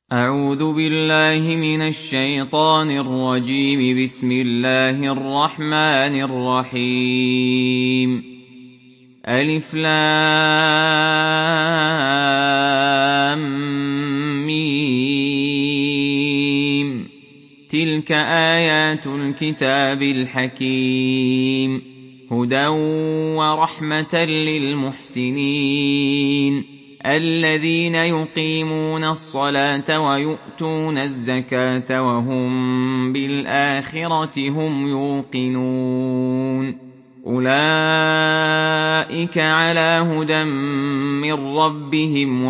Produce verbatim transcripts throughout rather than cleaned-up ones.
أعوذ بالله من الشيطان الرجيم. بسم الله الرحمن الرحيم. ألف لام ميم. تلك آيات الكتاب الحكيم. هدى ورحمة للمحسنين الذين يقيمون الصلاة ويؤتون الزكاة وهم بالآخرة هم يوقنون. أولئك على هدى من ربهم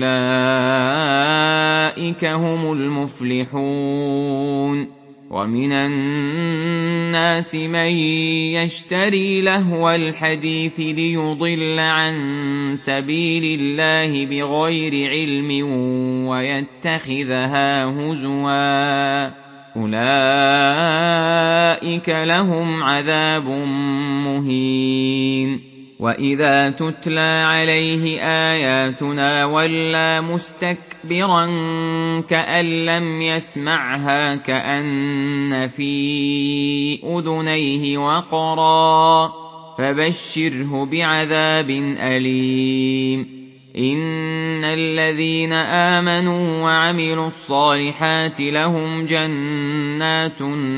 وأولئك هم المفلحون. ومن الناس من يشتري لهو الحديث ليضل عن سبيل الله بغير علم ويتخذها هزوا. أولئك لهم عذاب مهين. وإذا تتلى عليه آياتنا ولى مستكبرا كأن لم يسمعها كأن في أذنيه وقرا فبشره بعذاب أليم. إن الذين آمنوا وعملوا الصالحات لهم جنات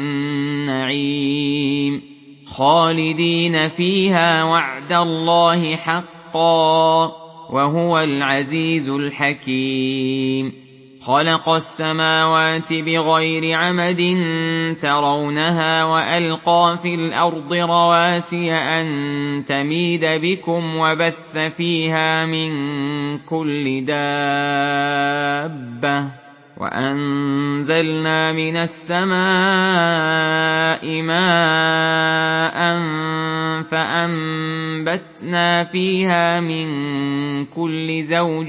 النعيم خالدين فيها وعد الله حقا وهو العزيز الحكيم. خلق السماوات بغير عمد ترونها وألقى في الأرض رواسي أن تميد بكم وبث فيها من كل دابة وأنزلنا من السماء ماء فأنبتنا فيها من كل زوج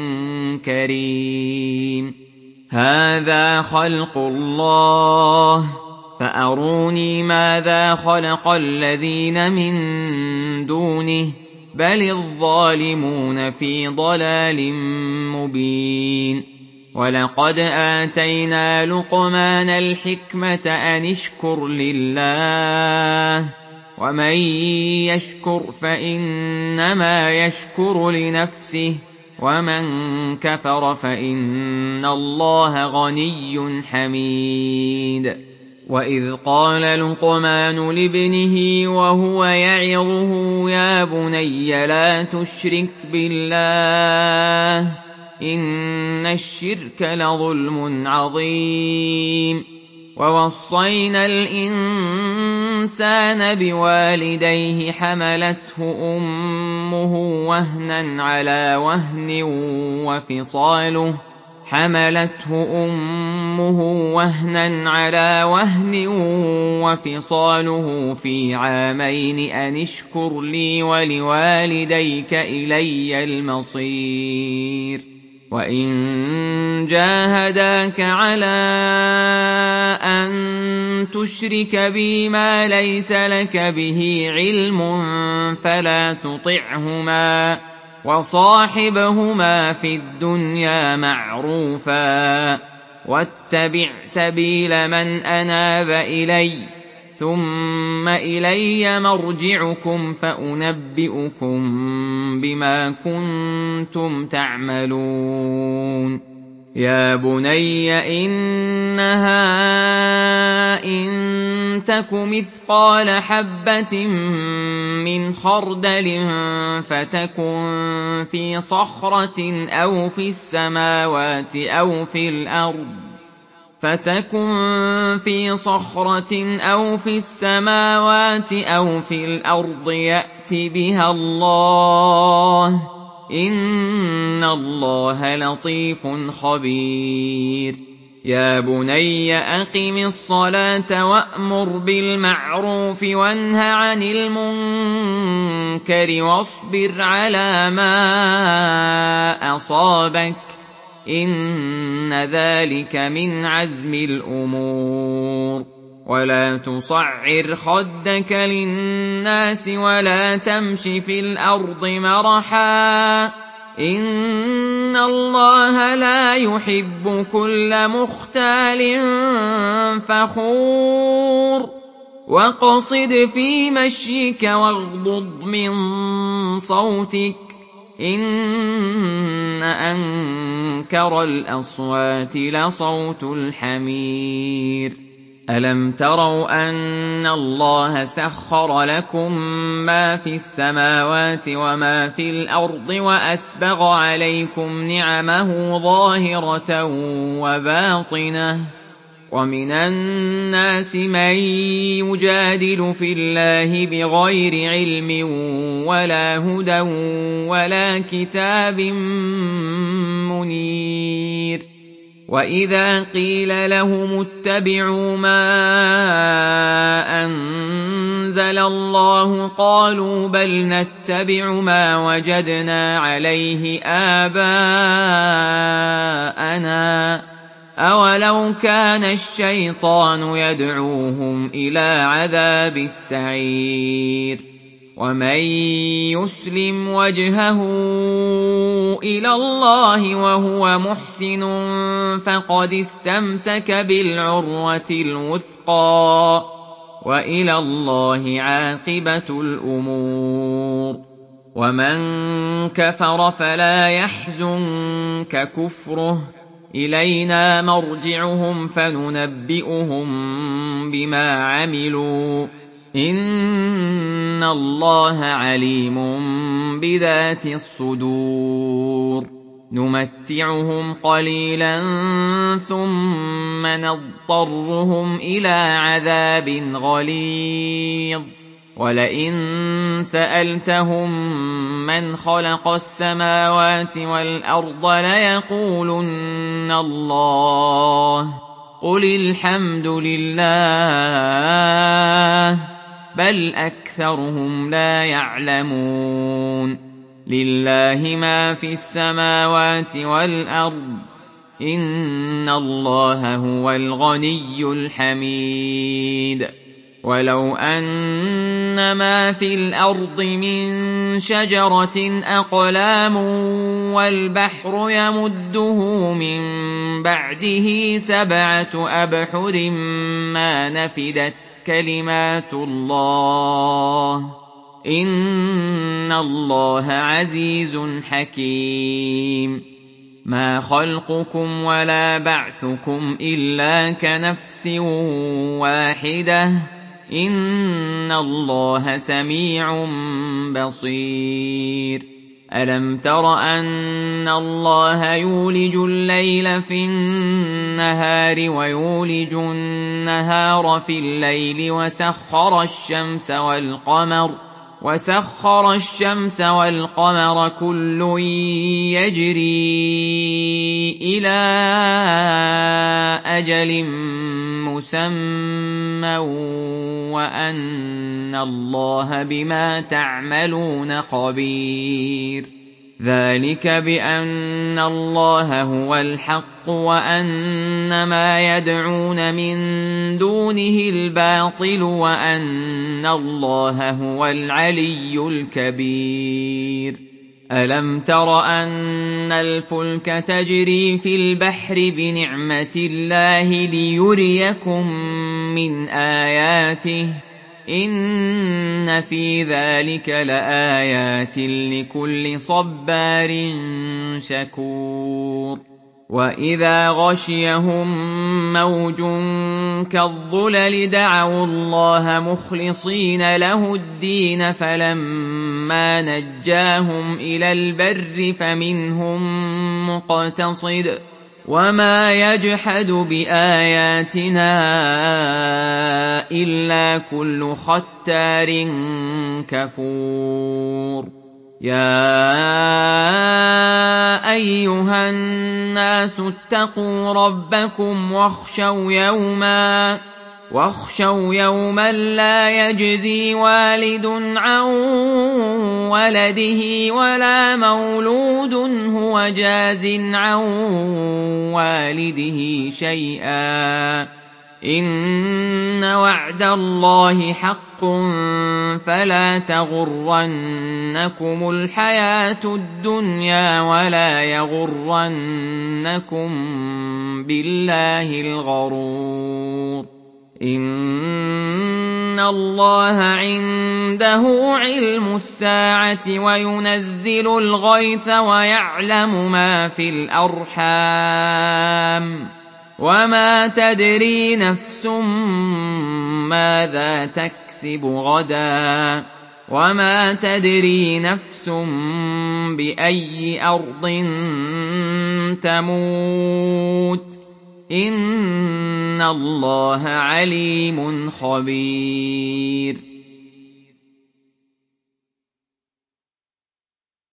كريم. هذا خلق الله فأروني ماذا خلق الذين من دونه بل الظالمون في ضلال مبين. ولقد آتينا لقمان الحكمة أن اشكر لله ومن يشكر فإنما يشكر لنفسه ومن كفر فإن الله غني حميد. وإذ قال لقمان لابنه وهو يعظه يا بني لا تشرك بالله إن الشرك لظلم عظيم. ووصينا الإنسان بوالديه حملته أمه وهنا على وهن وفصاله حملته أمه وهنا على وهن وفصاله في عامين أن اشكر لي ولوالديك إلي المصير. وإن جاهداك على أن تشرك بي ما ليس لك به علم فلا تطعهما وصاحبهما في الدنيا معروفا واتبع سبيل من أناب إلي ثم إلي مرجعكم فأنبئكم بما كنتم تعملون. يا بني إنها إن تك مثقال حبة من خردل فتكن في صخرة أو في السماوات أو في الأرض فتكن في صخرة أو في السماوات أو في الأرض يأت بها الله إن الله لطيف خبير. يا بني أقم الصلاة وأمر بالمعروف وانه عن المنكر واصبر على ما أصابك إن ذلك من عزم الأمور. ولا تصعر خدك للناس ولا تمش في الأرض مرحا إن إِنَّ اللَّهَ لَا يُحِبُّ كُلَّ مُخْتَالٍ فَخُورٍ وَاقْصِدْ فِي مَشْيِكَ وَاغْضُضْ مِن صَوْتِكَ ۚ إِنَّ أَنكَرَ الْأَصْوَاتِ لَصَوْتُ الْحَمِيرِ أَلَمْ تَرَوْا أَنَّ اللَّهَ سَخَّرَ لَكُم مَّا فِي السَّمَاوَاتِ وَمَا فِي الْأَرْضِ وَأَسْبَغَ عَلَيْكُمْ نِعَمَهُ ظَاهِرَةً وَبَاطِنَةً ۗ وَمِنَ النَّاسِ مَن يُجَادِلُ فِي اللَّهِ بِغَيْرِ عِلْمٍ وَلَا هُدًى وَلَا كِتَابٍ مُّنِيرٍ وَإِذَا قِيلَ لَهُمُ اتَّبِعُوا مَا أَنزَلَ اللَّهُ قَالُوا بَلْ نَتَّبِعُ مَا وَجَدْنَا عَلَيْهِ آبَاءَنَا ۚ أَوَلَوْ كَانَ الشَّيْطَانُ يَدْعُوهُمْ إِلَىٰ عَذَابِ السَّعِيرِ وَمَن يُسْلِمْ وَجْهَهُ إِلَى اللَّهِ وَهُوَ مُحْسِنٌ فَقَدِ اسْتَمْسَكَ بِالْعُرْوَةِ الْوُثْقَىٰ ۗ وَإِلَى اللَّهِ عَاقِبَةُ الْأُمُورِ وَمَن كَفَرَ فَلَا يَحْزُنكَ كُفْرُهُ ۚ إِلَيْنَا مَرْجِعُهُمْ فَنُنَبِّئُهُم بِمَا عَمِلُوا ۚ إِنَّ اللَّهَ عَلِيمٌ بِذَاتِ الصُّدُورِ نُمَتِّعُهُمْ قَلِيلًا ثُمَّ نَضْطَرُّهُمْ إِلَىٰ عَذَابٍ غَلِيظٍ وَلَئِن سَأَلْتَهُم مَّنْ خَلَقَ السَّمَاوَاتِ وَالْأَرْضَ لَيَقُولُنَّ اللَّهُ ۚ قُلِ الْحَمْدُ لِلَّهِ ۚ بَلْ أَكْثَرُهُمْ لَا يَعْلَمُونَ لِلَّهِ مَا فِي السَّمَاوَاتِ وَالْأَرْضِ ۚ إِنَّ اللَّهَ هُوَ الْغَنِيُّ الْحَمِيدُ وَلَوْ أَنَّ مَا فِي الْأَرْضِ مِن شَجَرَةٍ أَقْلَامٌ وَالْبَحْرُ يَمُدُّهُ مِن بَعْدِهِ سَبْعَةُ أَبْحُرٍ مَّا نَفِدَتْ كَلِمَاتُ اللَّهِ ۗ إِنَّ اللَّهَ عَزِيزٌ حَكِيمٌ مَا خَلْقُكُمْ وَلَا بَعْثُكُمْ إِلَّا كَنَفْسٍ وَاحِدَةٍ ۗ إِنَّ اللَّهَ سَمِيعٌ بَصِيرٌ أَلَمْ تَرَ أَنَّ اللَّهَ يُولِجُ اللَّيْلَ فِي النَّهَارِ وَيُولِجُ النَّهَارَ فِي اللَّيْلِ وَسَخَّرَ الشَّمْسَ وَالْقَمَرَ وَسَخَّرَ الشَّمْسَ وَالْقَمَرَ كُلٌّ يَجْرِي إِلَىٰ أَجَلٍ مُّسَمًّى وَأَنَّ اللَّهَ بِمَا تَعْمَلُونَ خَبِيرٌ ذَٰلِكَ بِأَنَّ اللَّهَ هُوَ الْحَقُّ وَأَنَّ مَا يَدْعُونَ مِن دُونِهِ الْبَاطِلُ وَأَنَّ اللَّهَ هُوَ الْعَلِيُّ الْكَبِيرُ أَلَمْ تَرَ أَنَّ الْفُلْكَ تَجْرِي فِي الْبَحْرِ بِنِعْمَتِ اللَّهِ لِيُرِيَكُم مِّنْ آيَاتِهِ ۚ إِنَّ فِي ذَٰلِكَ لَآيَاتٍ لِّكُلِّ صَبَّارٍ شَكُورٍ وَإِذَا غَشِيَهُم مَّوْجٌ كَالظُّلَلِ دَعَوُا اللَّهَ مُخْلِصِينَ لَهُ الدِّينَ فَلَمَّا نَجَّاهُمْ إِلَى الْبَرِّ فَمِنْهُم مُّقْتَصِدٌ ۚ وَمَا يَجْحَدُ بِآيَاتِنَا إِلَّا كُلُّ خَتَّارٍ كَفُورٍ يَا أَيُّهَا النَّاسُ اتَّقُوا رَبَّكُمْ وَاخْشَوْا يَوْمًا لَّا يَجْزِي وَالِدٌ عَن وَلَدِهِ وَلَا مَوْلُودٌ هُوَ جَازٍ عَن وَالِدِهِ شَيْئًا ۚ إِنَّ وَعْدَ اللَّهِ حَقٌّ فَلَا تَغُرَّنَّكُمُ الْحَيَاةُ الدُّنْيَا وَلَا يَغُرَّنَّكُم بِاللَّهِ الْغَرُورُ. إِنَّ اللَّهَ عِندَهُ عِلْمُ السَّاعَةِ وَيُنَزِّلُ الْغَيْثَ وَيَعْلَمُ مَا فِي الْأَرْحَامِ ۖ وَمَا تَدْرِي نَفْسٌ مَّاذَا تَكْسِبُ غَدًا، وَمَا تَدْرِي نَفْسٌ بِأَيِّ أَرْضٍ تَمُوتُ ۚ إِنَّ اللَّهَ عَلِيمٌ خَبِيرٌ.